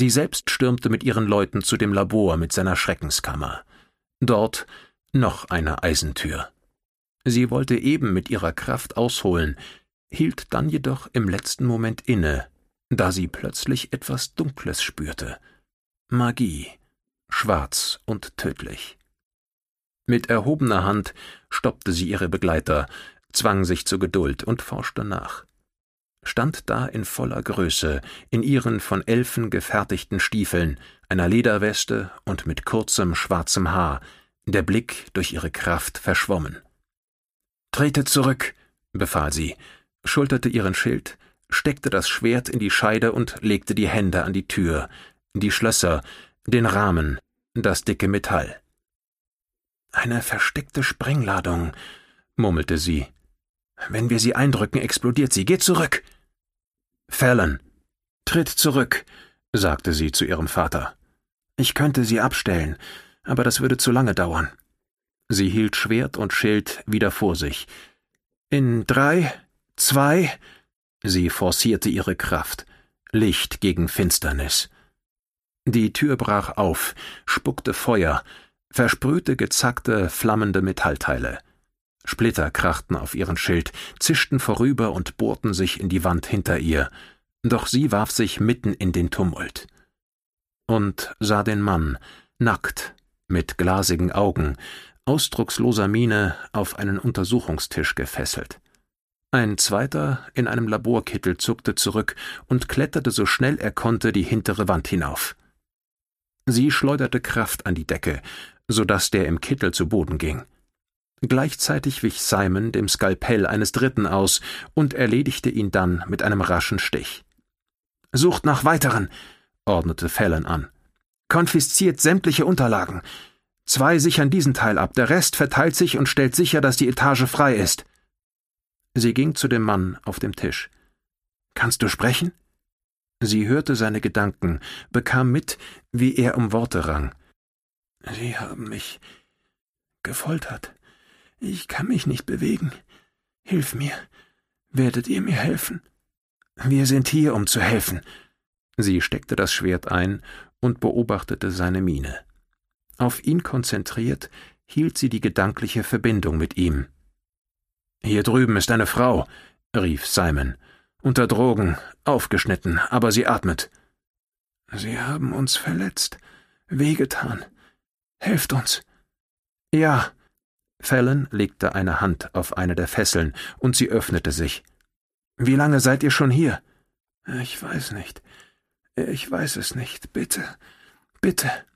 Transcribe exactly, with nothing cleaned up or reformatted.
Sie selbst stürmte mit ihren Leuten zu dem Labor mit seiner Schreckenskammer. Dort noch eine Eisentür. Sie wollte eben mit ihrer Kraft ausholen, hielt dann jedoch im letzten Moment inne, da sie plötzlich etwas Dunkles spürte. Magie, schwarz und tödlich. Mit erhobener Hand stoppte sie ihre Begleiter, zwang sich zur Geduld und forschte nach. Stand da in voller Größe, in ihren von Elfen gefertigten Stiefeln, einer Lederweste und mit kurzem schwarzem Haar, der Blick durch ihre Kraft verschwommen. »Tretet zurück«, befahl sie, schulterte ihren Schild, steckte das Schwert in die Scheide und legte die Hände an die Tür, die Schlösser, den Rahmen, das dicke Metall. »Eine versteckte Sprengladung«, murmelte sie. »Wenn wir sie eindrücken, explodiert sie. Geht zurück!« »Fallon, tritt zurück«, sagte sie zu ihrem Vater. »Ich könnte sie abstellen, aber das würde zu lange dauern.« Sie hielt Schwert und Schild wieder vor sich. »In drei, zwei...« Sie forcierte ihre Kraft. Licht gegen Finsternis. Die Tür brach auf, spuckte Feuer, versprühte gezackte, flammende Metallteile. Splitter krachten auf ihren Schild, zischten vorüber und bohrten sich in die Wand hinter ihr, doch sie warf sich mitten in den Tumult. Und sah den Mann, nackt, mit glasigen Augen, ausdrucksloser Miene, auf einen Untersuchungstisch gefesselt. Ein zweiter in einem Laborkittel zuckte zurück und kletterte so schnell er konnte die hintere Wand hinauf. Sie schleuderte Kraft an die Decke, so daß der im Kittel zu Boden ging. Gleichzeitig wich Simon dem Skalpell eines Dritten aus und erledigte ihn dann mit einem raschen Stich. »Sucht nach weiteren«, ordnete Fallon an. »Konfisziert sämtliche Unterlagen. Zwei sichern diesen Teil ab, der Rest verteilt sich und stellt sicher, dass die Etage frei ist.« Sie ging zu dem Mann auf dem Tisch. »Kannst du sprechen?« Sie hörte seine Gedanken, bekam mit, wie er um Worte rang. »Sie haben mich gefoltert. Ich kann mich nicht bewegen. Hilf mir. Werdet ihr mir helfen?« »Wir sind hier, um zu helfen.« Sie steckte das Schwert ein und beobachtete seine Miene. Auf ihn konzentriert, hielt sie die gedankliche Verbindung mit ihm. »Hier drüben ist eine Frau«, rief Simon. »Unter Drogen, aufgeschnitten, aber sie atmet.« »Sie haben uns verletzt, wehgetan. Helft uns.« »Ja.« Fallon legte eine Hand auf eine der Fesseln, und sie öffnete sich. »Wie lange seid ihr schon hier?« »Ich weiß nicht. Ich weiß es nicht. Bitte, bitte.«